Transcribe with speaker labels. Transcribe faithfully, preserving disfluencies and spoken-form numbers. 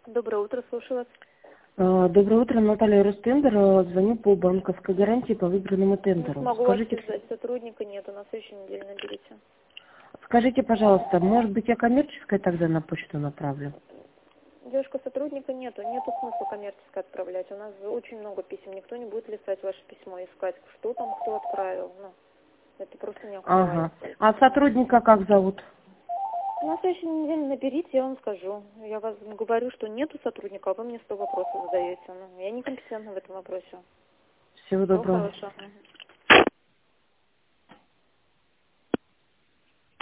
Speaker 1: Доброе утро, слушаю вас.
Speaker 2: А, Доброе утро, Наталья Ростендер. А, Звоню по банковской гарантии по выигранному
Speaker 1: Не
Speaker 2: тендеру.
Speaker 1: смогу вас
Speaker 2: Скажите,
Speaker 1: связать, сотрудника нету, на следующей неделе наберите.
Speaker 2: скажите, пожалуйста, может быть, я коммерческое тогда на почту направлю?
Speaker 1: Девушка, сотрудника нету, нету смысла коммерческое отправлять. У нас очень много писем, никто не будет листать ваше письмо, искать, что там, кто отправил. Ну, это просто не актуально.
Speaker 2: Ага. А сотрудника как зовут?
Speaker 1: На следующей неделе наберите, я вам скажу. Я вас говорю, что нету сотрудника, а вы мне сто вопросов задаете. Ну, я некомпетентна в этом вопросе.
Speaker 2: Всего
Speaker 1: Всего
Speaker 2: доброго.
Speaker 1: хорошего. Мгм.